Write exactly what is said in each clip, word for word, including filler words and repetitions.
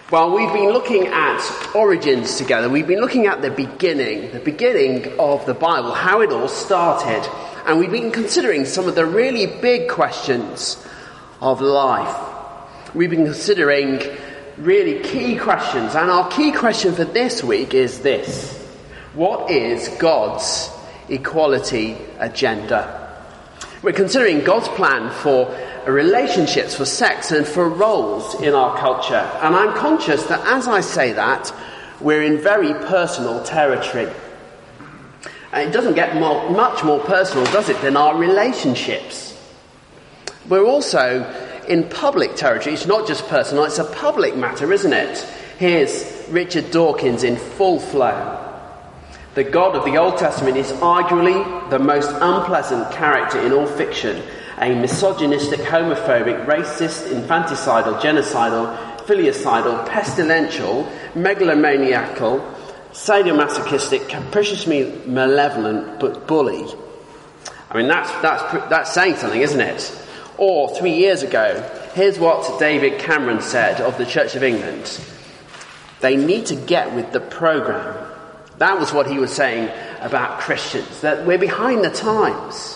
Well, we've been looking at origins together. We've been looking at the beginning, the beginning of the Bible, how it all started. And we've been considering some of the really big questions of life. We've been considering really key questions. And our key question for this week is this: what is God's equality agenda? We're considering God's plan for relationships, for sex and for roles in our culture. And I'm conscious that as I say that, we're in very personal territory. And it doesn't get more, much more personal, does it, than our relationships. We're also in public territory. It's not just personal, it's a public matter, isn't it? Here's Richard Dawkins in full flow. The God of the Old Testament is arguably the most unpleasant character in all fiction. A misogynistic, homophobic, racist, infanticidal, genocidal, filicidal, pestilential, megalomaniacal, sadomasochistic, capriciously malevolent, but bully. I mean, that's, that's, that's saying something, isn't it? Or, three years ago, here's what David Cameron said of the Church of England. They need to get with the programme. That was what he was saying about Christians, that we're behind the times.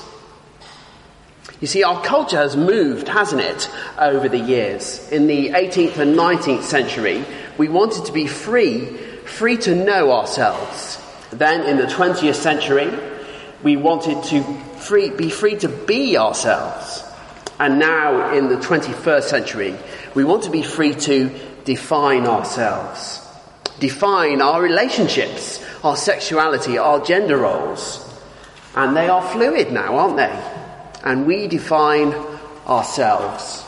You see, our culture has moved, hasn't it, over the years. In the eighteenth and nineteenth century, we wanted to be free, free to know ourselves. Then in the twentieth century, we wanted to free, be free to be ourselves. And now in the twenty-first century, we want to be free to define ourselves. Define our relationships, our sexuality, our gender roles. And they are fluid now, aren't they? And we define ourselves.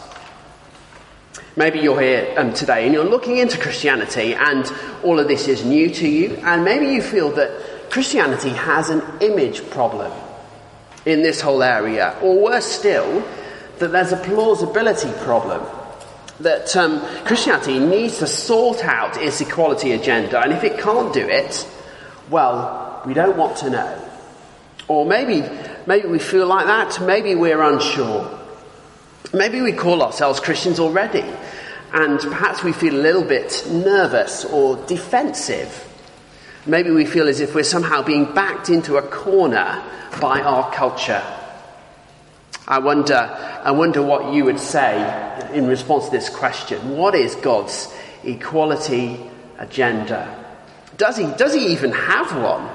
Maybe you're here um, today and you're looking into Christianity and all of this is new to you. And maybe you feel that Christianity has an image problem in this whole area. Or worse still, that there's a plausibility problem. That um, Christianity needs to sort out its equality agenda. And if it can't do it, well, we don't want to know. Or maybe, maybe we feel like that. Maybe we're unsure. Maybe we call ourselves Christians already. And perhaps we feel a little bit nervous or defensive. Maybe we feel as if we're somehow being backed into a corner by our culture. I wonder, I wonder what you would say in response to this question. What is God's equality agenda? Does he, does he even have one?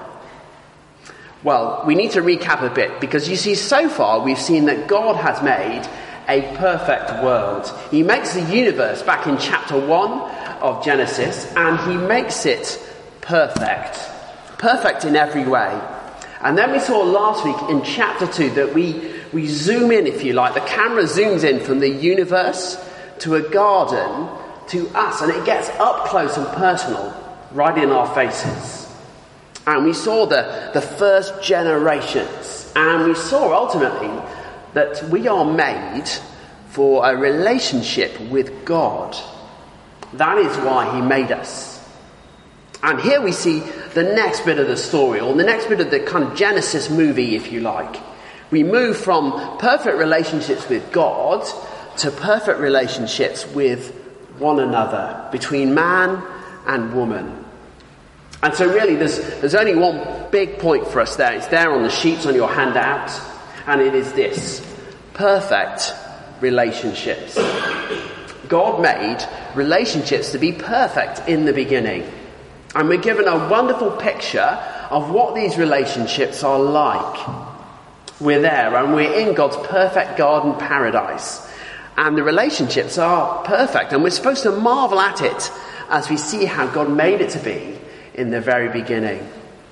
Well, we need to recap a bit, because you see, so far we've seen that God has made a perfect world. He makes the universe back in chapter one of Genesis, and he makes it perfect. Perfect in every way. And then we saw last week in chapter two that we, we zoom in, if you like. The camera zooms in from the universe to a garden to us, and it gets up close and personal right in our faces. And we saw the, the first generations. And we saw ultimately that we are made for a relationship with God. That is why he made us. And here we see the next bit of the story, or the next bit of the kind of Genesis movie, if you like. We move from perfect relationships with God to perfect relationships with one another, between man and woman. And so really there's, there's only one big point for us there. It's there on the sheets on your handout. And it is this: perfect relationships. God made relationships to be perfect in the beginning. And we're given a wonderful picture of what these relationships are like. We're there and we're in God's perfect garden paradise. And the relationships are perfect. And we're supposed to marvel at it as we see how God made it to be in the very beginning.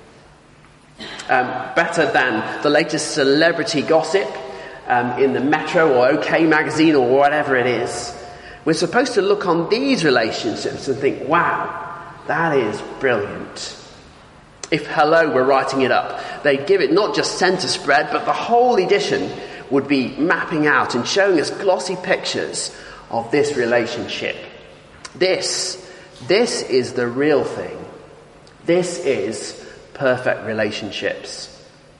Um, better than the latest celebrity gossip um, in the Metro or OK magazine or whatever it is. We're supposed to look on these relationships and think, wow, that is brilliant. If Hello were writing it up, they'd give it not just centre spread, but the whole edition would be mapping out and showing us glossy pictures of this relationship. This, this is the real thing. This is perfect relationships.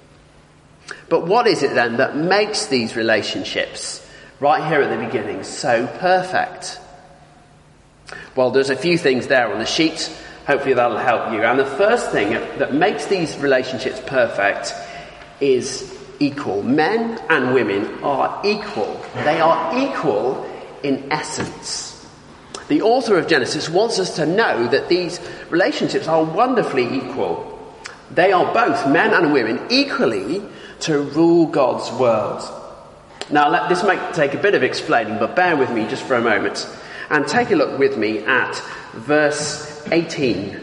But what is it then that makes these relationships, right here at the beginning, so perfect? Well, there's a few things there on the sheet. Hopefully that'll help you. And the first thing that makes these relationships perfect is equal. Men and women are equal. They are equal in essence. The author of Genesis wants us to know that these relationships are wonderfully equal. They are both, men and women, equally to rule God's world. Now, let, this might take a bit of explaining, but bear with me just for a moment. And take a look with me at verse eighteen.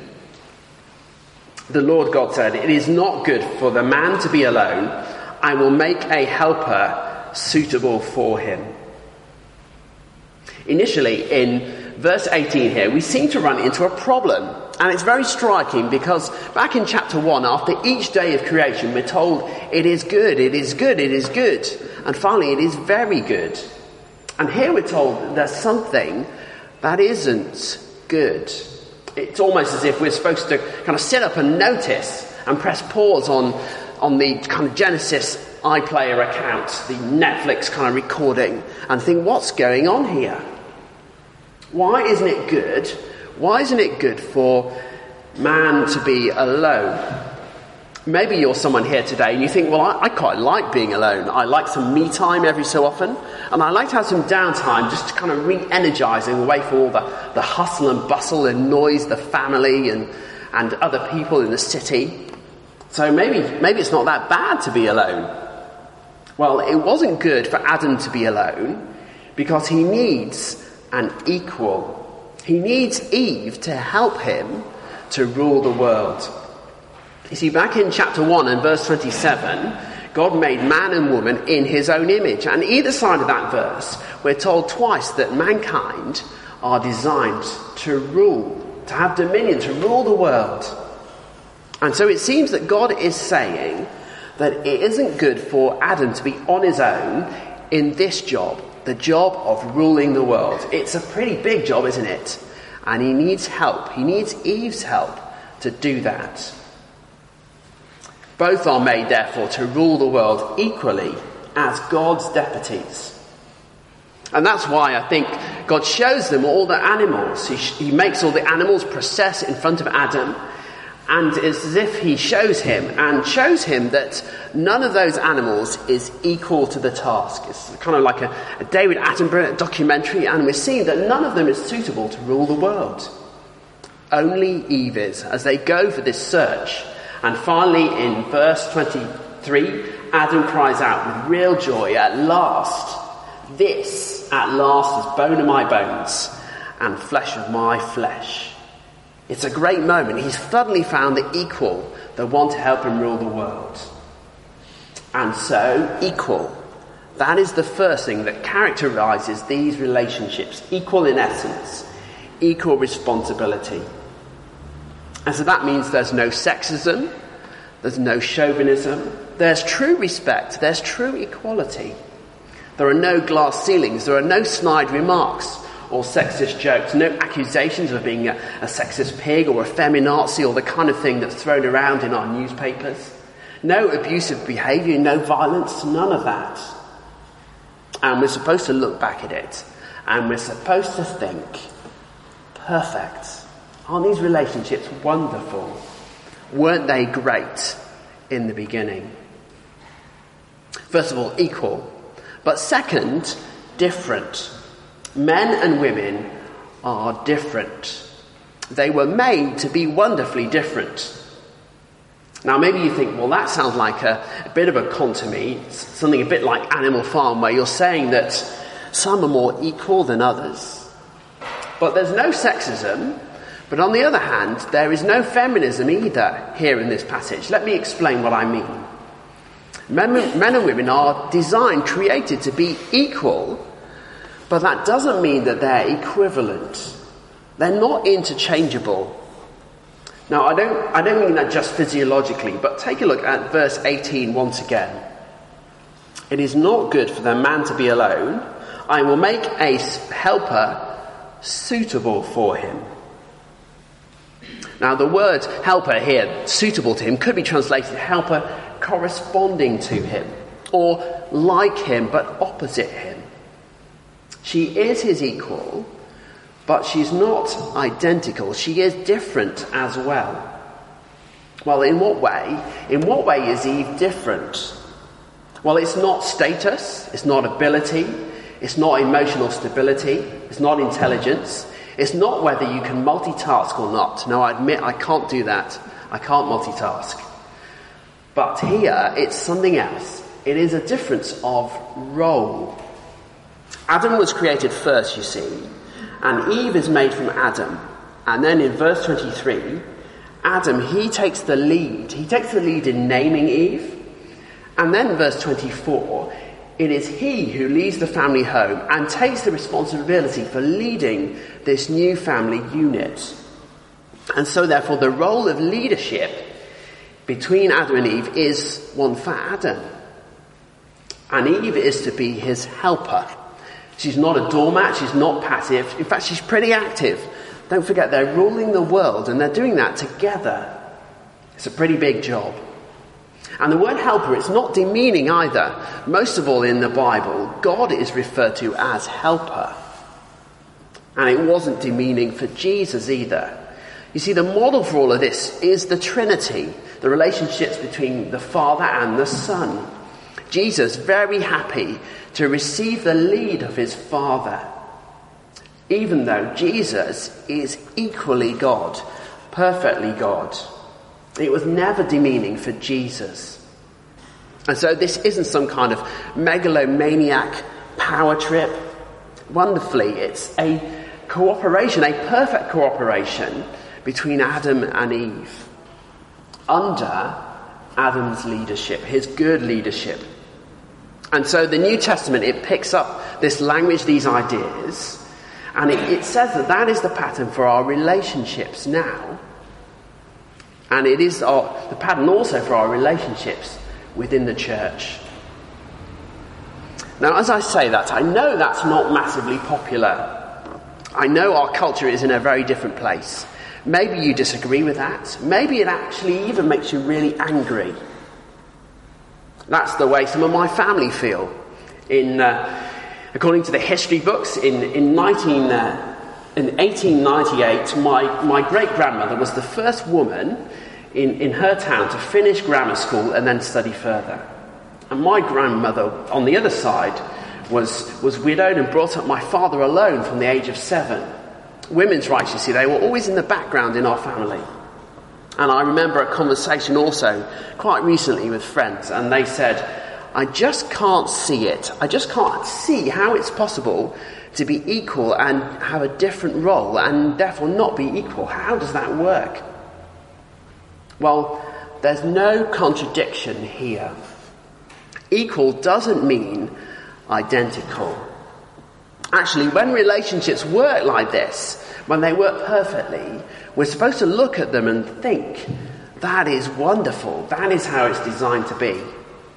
The Lord God said, "It is not good for the man to be alone. I will make a helper suitable for him." Initially, in verse eighteen here, we seem to run into a problem. And it's very striking because back in chapter one, after each day of creation, we're told it is good, it is good, it is good. And finally, it is very good. And here we're told there's something that isn't good. It's almost as if we're supposed to kind of sit up and notice and press pause on, on the kind of Genesis iPlayer account, the Netflix kind of recording, and think, what's going on here? Why isn't it good? Why isn't it good for man to be alone? Maybe you're someone here today and you think, well, I, I quite like being alone. I like some me time every so often. And I like to have some downtime just to kind of re-energizing away from all the, the hustle and bustle and noise, the family and, and other people in the city. So maybe, maybe it's not that bad to be alone. Well, it wasn't good for Adam to be alone because he needs an equal. He needs Eve to help him to rule the world. You see, back in chapter one and verse twenty-seven, God made man and woman in his own image. And either side of that verse, we're told twice that mankind are designed to rule, to have dominion, to rule the world. And so it seems that God is saying that it isn't good for Adam to be on his own in this job, the job of ruling the world. It's a pretty big job, isn't it? And he needs help. He needs Eve's help to do that. Both are made, therefore, to rule the world equally as God's deputies. And that's why I think God shows them all the animals. He, he makes all the animals process in front of Adam. And it's as if he shows him and shows him that none of those animals is equal to the task. It's kind of like a, a David Attenborough documentary, and we're seeing that none of them is suitable to rule the world. Only Eve is, as they go for this search. And finally, in verse twenty-three, Adam cries out with real joy, "At last, this at last is bone of my bones and flesh of my flesh." It's a great moment. He's suddenly found the equal, the one to help him rule the world. And so, equal. That is the first thing that characterizes these relationships. Equal in essence. Equal responsibility. And so that means there's no sexism. There's no chauvinism. There's true respect. There's true equality. There are no glass ceilings. There are no snide remarks or sexist jokes, no accusations of being a, a sexist pig or a feminazi or the kind of thing that's thrown around in our newspapers. No abusive behaviour, no violence, none of that. And we're supposed to look back at it and we're supposed to think, perfect. Aren't these relationships wonderful? Weren't they great in the beginning? First of all, equal. But second, different. Men and women are different. They were made to be wonderfully different. Now maybe you think, well, that sounds like a, a bit of a con to me, something a bit like Animal Farm, where you're saying that some are more equal than others. But there's no sexism, but on the other hand, there is no feminism either here in this passage. Let me explain what I mean. Men, men and women are designed, created to be equal, but that doesn't mean that they're equivalent. They're not interchangeable. Now, I don't, I don't mean that just physiologically, but take a look at verse eighteen once again. It is not good for the man to be alone. I will make a helper suitable for him. Now, the word helper here, suitable to him, could be translated helper corresponding to him, or like him, but opposite him. She is his equal, But she's not identical. She is different as well. Well, in what way? In what way is Eve different? Well, it's not status, it's not ability, it's not emotional stability, it's not intelligence, it's not whether you can multitask or not. No, I admit I can't do that. I can't multitask. But here, it's something else. It is a difference of role. Adam was created first, you see, and Eve is made from Adam. And then in verse twenty-three, Adam, he takes the lead. He takes the lead in naming Eve. And then verse twenty-four, it is he who leads the family home and takes the responsibility for leading this new family unit. And so therefore the role of leadership between Adam and Eve is one for Adam. And Eve is to be his helper. She's not a doormat, she's not passive. In fact, she's pretty active. Don't forget, they're ruling the world and they're doing that together. It's a pretty big job. And the word helper, it's not demeaning either. Most of all in the Bible, God is referred to as helper. And it wasn't demeaning for Jesus either. You see, the model for all of this is the Trinity, the relationships between the Father and the Son. Jesus, very happy to receive the lead of his Father, even though Jesus is equally God, perfectly God. It was never demeaning for Jesus. And so this isn't some kind of megalomaniac power trip. Wonderfully, it's a cooperation, a perfect cooperation between Adam and Eve under Adam's leadership, his good leadership. And so the New Testament, it picks up this language, these ideas, and it, it says that that is the pattern for our relationships now. And it is our, the pattern also for our relationships within the church. Now, as I say that, I know that's not massively popular. I know our culture is in a very different place. Maybe you disagree with that. Maybe it actually even makes you really angry. That's the way some of my family feel. In, uh, according to the history books, in, in, nineteen, uh, in eighteen ninety-eight, my, my great-grandmother was the first woman in, in her town to finish grammar school and then study further. And my grandmother, on the other side, was, was widowed and brought up my father alone from the age of seven. Women's rights, you see, they were always in the background in our family. And I remember a conversation also quite recently with friends, and they said, I just can't see it. I just can't see how it's possible to be equal and have a different role and therefore not be equal. How does that work? Well, there's no contradiction here. Equal doesn't mean identical. Actually, when relationships work like this, when they work perfectly, we're supposed to look at them and think, that is wonderful. That is how it's designed to be.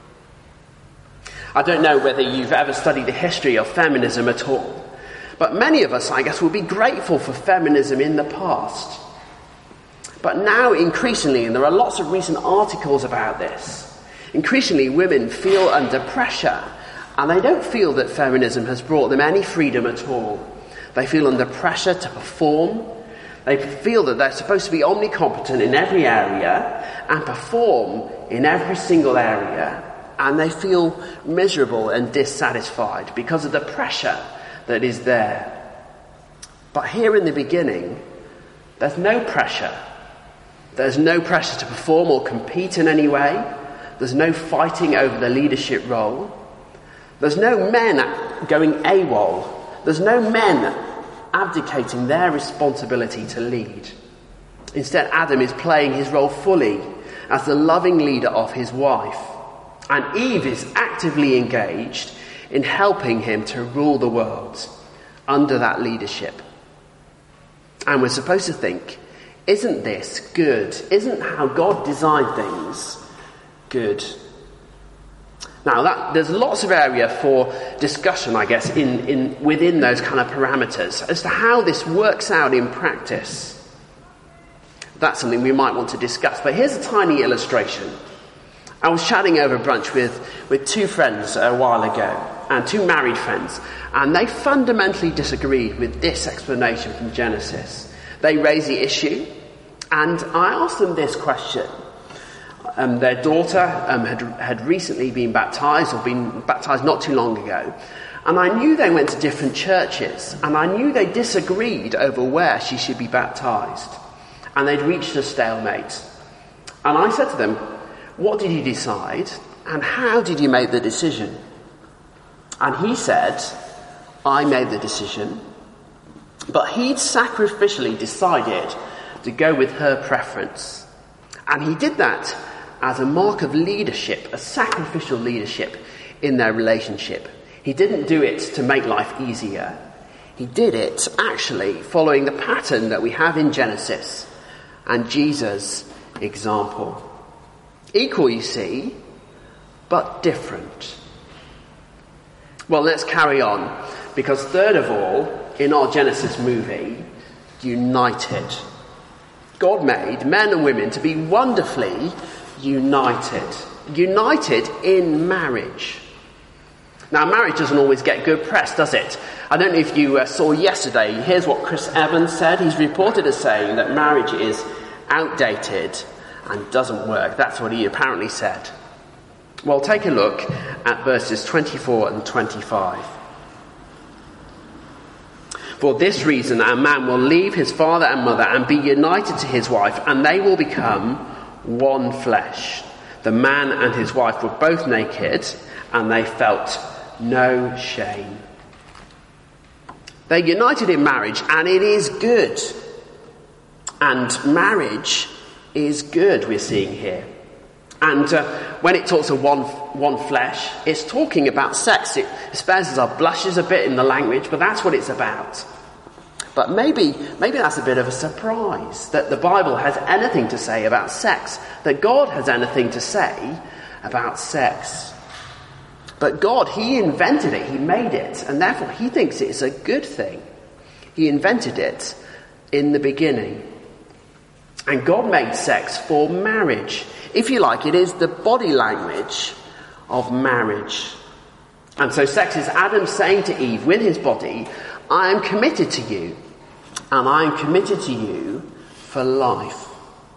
I don't know whether you've ever studied the history of feminism at all, but many of us, I guess, will be grateful for feminism in the past. But now, increasingly, and there are lots of recent articles about this, increasingly women feel under pressure, and they don't feel that feminism has brought them any freedom at all. They feel under pressure to perform. They feel that they're supposed to be omnicompetent in every area and perform in every single area. And they feel miserable and dissatisfied because of the pressure that is there. But here in the beginning, there's no pressure. There's no pressure to perform or compete in any way. There's no fighting over the leadership role. There's no men going AWOL. There's no men abdicating their responsibility to lead. Instead, Adam is playing his role fully as the loving leader of his wife. And Eve is actively engaged in helping him to rule the world under that leadership. And we're supposed to think, isn't this good? Isn't how God designed things good? Now, that, there's lots of area for discussion, I guess, in, in within those kind of parameters as to how this works out in practice. That's something we might want to discuss. But here's a tiny illustration. I was chatting over brunch with, with two friends a while ago. and two married friends, and they fundamentally disagreed with this explanation from Genesis. They raised the issue, and I asked them this question. Um, their daughter um, had, had recently been baptized, or been baptized not too long ago, and I knew they went to different churches, and I knew they disagreed over where she should be baptized, and they'd reached a stalemate. And I said to them, what did you decide, and how did you make the decision? And he said, I made the decision, but he'd sacrificially decided to go with her preference. And he did that as a mark of leadership, a sacrificial leadership in their relationship. He didn't do it to make life easier. He did it actually following the pattern that we have in Genesis and Jesus' example. Equal, you see, but different. Well, let's carry on, because third of all, in our Genesis movie, united. God made men and women to be wonderfully united. United in marriage. Now, marriage doesn't always get good press, does it? I don't know if you uh, saw yesterday, here's what Chris Evans said. He's reported as saying that marriage is outdated and doesn't work. That's what he apparently said. Well, take a look at verses twenty-four and twenty-five. For this reason, a man will leave his father and mother and be united to his wife, and they will become one flesh. The man and his wife were both naked, and they felt no shame. They're united in marriage, and it is good. And marriage is good, we're seeing here. And uh, when it talks of one one flesh, it's talking about sex. It spares us our blushes a bit in the language, but that's what it's about. But maybe, maybe that's a bit of a surprise, that the Bible has anything to say about sex, that God has anything to say about sex. But God, he invented it, he made it, and therefore he thinks it's a good thing. He invented it in the beginning. And God made sex for marriage. If you like, it is the body language of marriage. And so sex is Adam saying to Eve with his body, I am committed to you, and I am committed to you for life.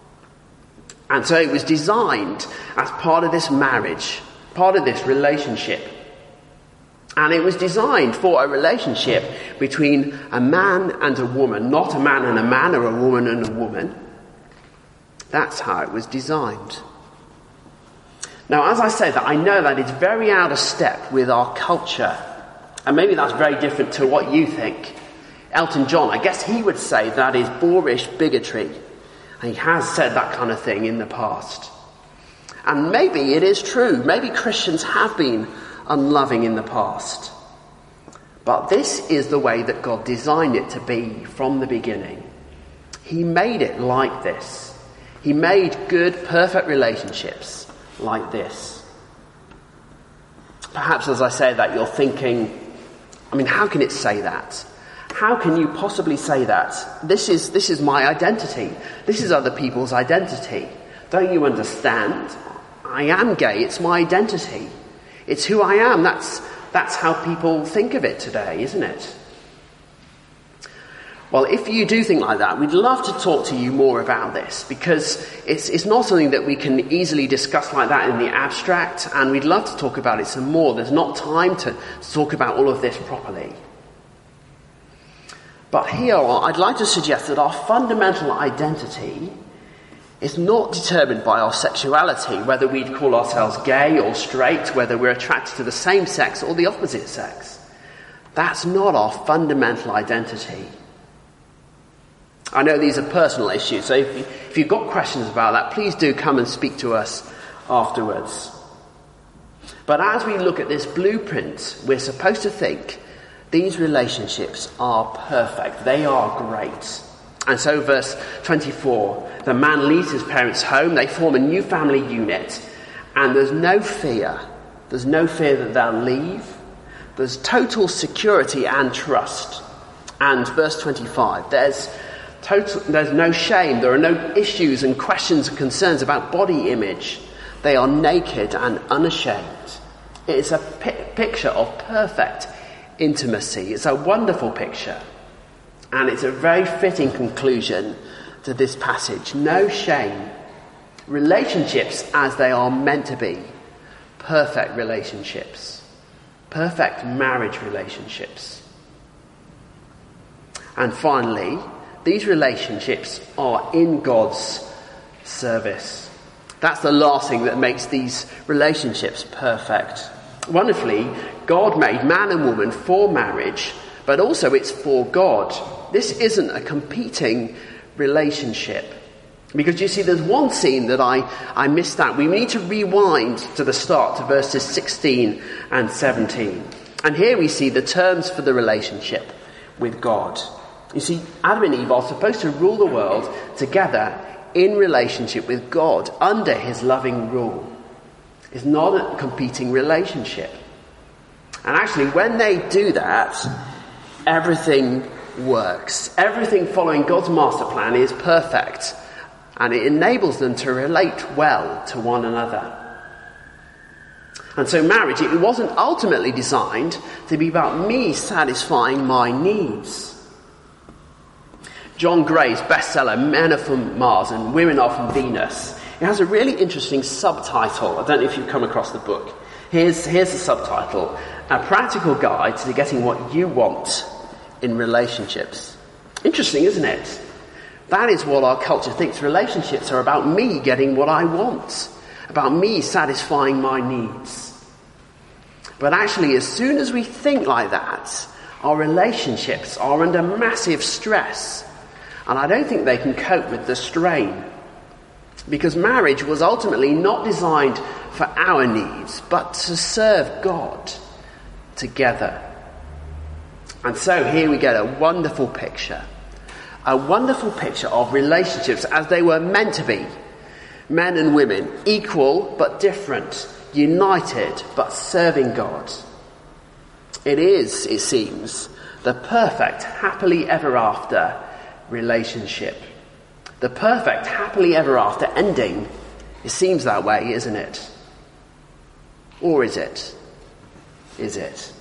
And so it was designed as part of this marriage, part of this relationship. And it was designed for a relationship between a man and a woman, not a man and a man or a woman and a woman. That's how it was designed. Now, as I say that, I know that it's very out of step with our culture. And maybe that's very different to what you think. Elton John, I guess he would say that is boorish bigotry. And he has said that kind of thing in the past. And maybe it is true. Maybe Christians have been unloving in the past. But this is the way that God designed it to be from the beginning. He made it like this. He made good, perfect relationships like this. Perhaps as I say that, you're thinking, I mean, how can it say that? How can you possibly say that? This is, this is my identity. This is other people's identity. Don't you understand? I am gay. It's my identity. It's who I am. That's, that's how people think of it today, isn't it? Well, if you do think like that, we'd love to talk to you more about this, because it's, it's not something that we can easily discuss like that in the abstract, and we'd love to talk about it some more. There's not time to, to talk about all of this properly. But here, I'd like to suggest that our fundamental identity is not determined by our sexuality, whether we'd call ourselves gay or straight, whether we're attracted to the same sex or the opposite sex. That's not our fundamental identity. I know these are personal issues, so if, you, if you've got questions about that, please do come and speak to us afterwards. But as we look at this blueprint, we're supposed to think these relationships are perfect. They are great. And so verse twenty-four, the man leaves his parents' home, they form a new family unit, and there's no fear. There's no fear that they'll leave. There's total security and trust. And verse twenty-five, there's Total, there's no shame. There are no issues and questions and concerns about body image. They are naked and unashamed. It's a pi- picture of perfect intimacy. It's a wonderful picture. And it's a very fitting conclusion to this passage. No shame. Relationships as they are meant to be. Perfect relationships. Perfect marriage relationships. And finally, these relationships are in God's service. That's the last thing that makes these relationships perfect. Wonderfully, God made man and woman for marriage, but also it's for God. This isn't a competing relationship. Because you see, there's one scene that I, I missed out. We need to rewind to the start, to verses sixteen and seventeen. And here we see the terms for the relationship with God. You see, Adam and Eve are supposed to rule the world together in relationship with God, under his loving rule. It's not a competing relationship. And actually, when they do that, everything works. Everything following God's master plan is perfect. And it enables them to relate well to one another. And so marriage, it wasn't ultimately designed to be about me satisfying my needs. John Gray's bestseller, Men Are From Mars and Women Are From Venus, it has a really interesting subtitle. I don't know if you've come across the book. Here's, here's the subtitle: A Practical Guide to Getting What You Want in Relationships. Interesting, isn't it? That is what our culture thinks. Relationships are about me getting what I want, about me satisfying my needs. But actually, as soon as we think like that, our relationships are under massive stress. And I don't think they can cope with the strain. Because marriage was ultimately not designed for our needs, but to serve God together. And so here we get a wonderful picture. A wonderful picture of relationships as they were meant to be. Men and women, equal but different, united but serving God. It is, it seems, the perfect happily ever after relationship. The perfect happily ever after ending. It seems that way, isn't it? Or is it? Is it?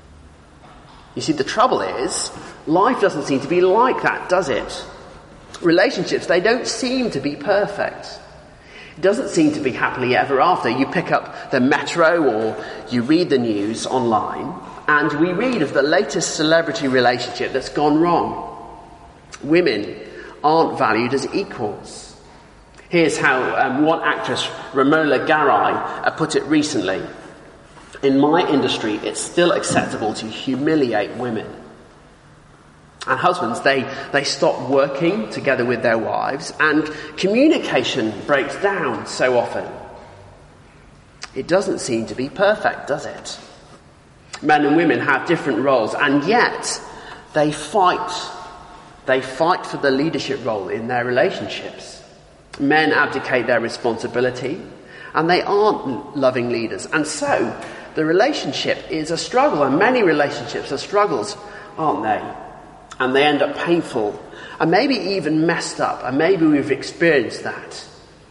You see, the trouble is, life doesn't seem to be like that, does it? Relationships, they don't seem to be perfect. It doesn't seem to be happily ever after. You pick up the Metro or you read the news online, and we read of the latest celebrity relationship that's gone wrong. Women aren't valued as equals. Here's how um, one actress, Romola Garai, uh, put it recently. In my industry, it's still acceptable to humiliate women. And husbands, they, they stop working together with their wives, and communication breaks down so often. It doesn't seem to be perfect, does it? Men and women have different roles, and yet they fight. They fight for the leadership role in their relationships. Men abdicate their responsibility, and they aren't loving leaders. And so, the relationship is a struggle, and many relationships are struggles, aren't they? And they end up painful, and maybe even messed up, and maybe we've experienced that.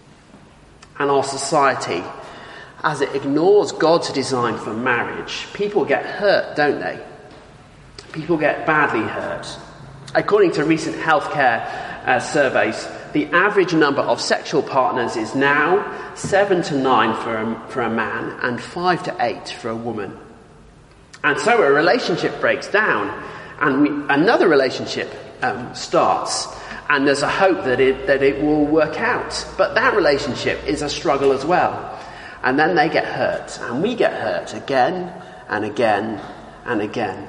And our society, as it ignores God's design for marriage, people get hurt, don't they? People get badly hurt. According to recent healthcare uh, surveys, the average number of sexual partners is now seven to nine for a, for a man and five to eight for a woman. And so a relationship breaks down, and we, another relationship um, starts, and there's a hope that it that it will work out. But that relationship is a struggle as well. And then they get hurt, and we get hurt again and again and again.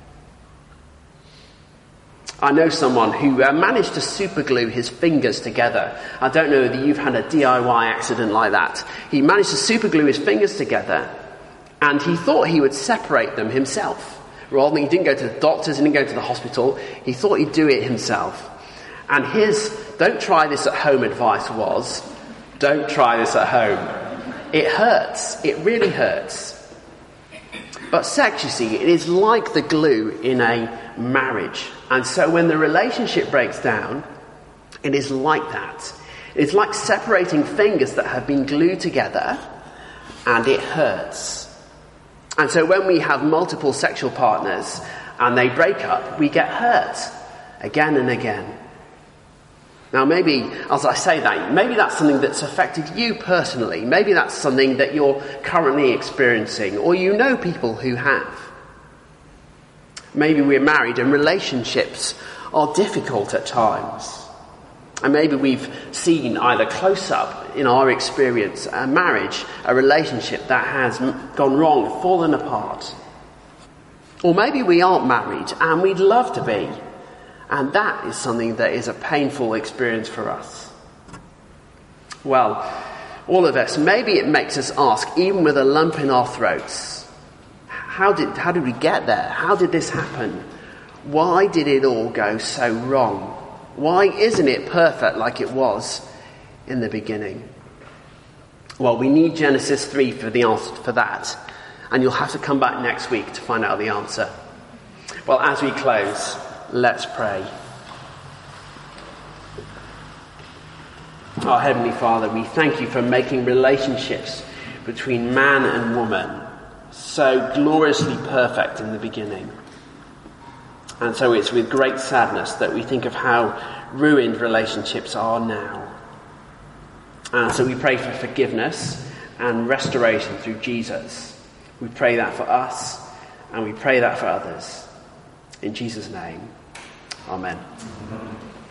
I know someone who uh, managed to superglue his fingers together. I don't know whether you've had a D I Y accident like that. He managed to superglue his fingers together, and he thought he would separate them himself. Rather than he didn't go to the doctors, he didn't go to the hospital, he thought he'd do it himself. And his don't try this at home advice was, don't try this at home. It hurts. It really hurts. But sex, you see, it is like the glue in a marriage. And so when the relationship breaks down, it is like that. It's like separating fingers that have been glued together, and it hurts. And so when we have multiple sexual partners and they break up, we get hurt again and again. Now maybe, as I say that, maybe that's something that's affected you personally. Maybe that's something that you're currently experiencing, or you know people who have. Maybe we're married and relationships are difficult at times. And maybe we've seen either close up in our experience a marriage, a relationship that has gone wrong, fallen apart. Or maybe we aren't married and we'd love to be. And that is something that is a painful experience for us. Well, all of us, maybe it makes us ask, even with a lump in our throats, how did, how did we get there? How did this happen? Why did it all go so wrong? Why isn't it perfect like it was in the beginning? Well, we need Genesis three for the answer for that. And you'll have to come back next week to find out the answer. Well, as we close, let's pray. Our Heavenly Father, we thank you for making relationships between man and woman so gloriously perfect in the beginning. And so it's with great sadness that we think of how ruined relationships are now. And so we pray for forgiveness and restoration through Jesus. We pray that for us, and we pray that for others. In Jesus' name, amen.